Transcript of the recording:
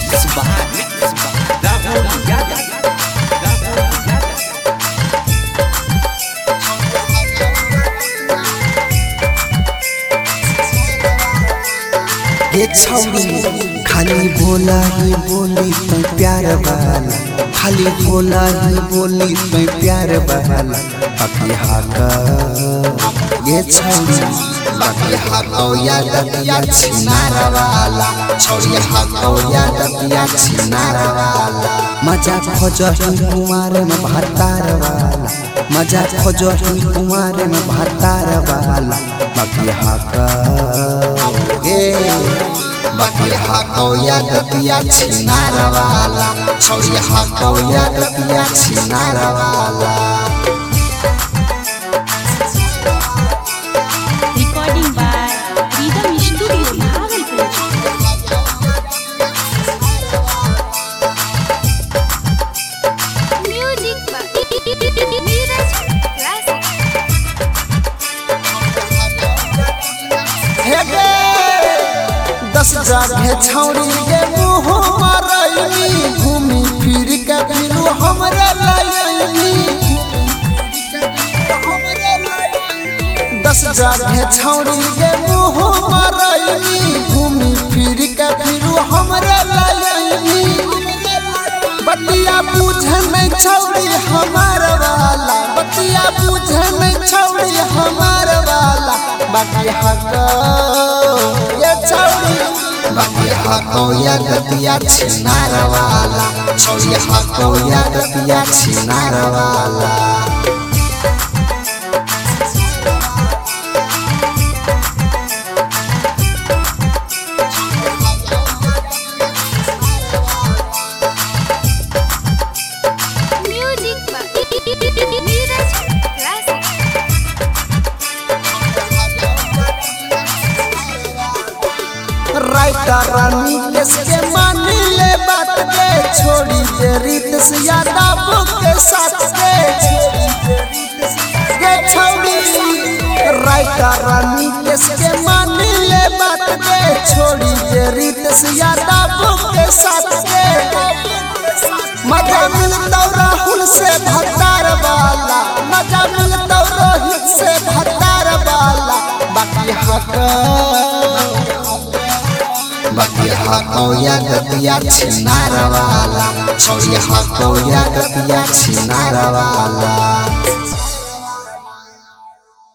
ये छौरी खाली बोला ही बोली तो प्यार वाला, खाली बोला ही बोली तो प्यार वाला। बाकी हाका ये छौरी बाकी हाको याद दिया छिनारा वाला, छौरी हाको याद दिया छिनारा वाला। मजा खोजो ही कुमार में भातार वाला, मजा खोजो ही कुमार में भातार वाला। बाकी हाका बाकी हाको याद दिया छिनारा वाला, छौरी हाको याद दिया छिनारा वाला। Recording by Rhythm Studio, Bhagalpur. Music by Neeraj Classic. दस जगह छौरी के मुँह मारैली, घूमी फिर के फिर हमरे लायली। दस जगह छौरी के मुँह मारैली, घूमी फिर के फिर हमरे लायली। बतिया पूछे में छौरी हमार वाला, बतिया पूछे में छौरी हमार वाला। बाकी हाको ये छौरी बाकी हाको याद दिया छिनारा वाला, छौरी हाको याद दिया छिनारा वाला। Music by Neeraj Classic. Writer Rani के मानी ले बात के, छोड़ी के रीत से यादव के साथ के छौड़ी। राइटर रानी के मानी ले बात के, छोड़ी के रीत से यादव के साथ के। मजा मिलता राहुल से भतार वाला, मजा मिलता रोहित से भतार वाला। बाकी हाको याद दिया छिनारा वाला, छौरी हाको याद दिया छिनारा वाला।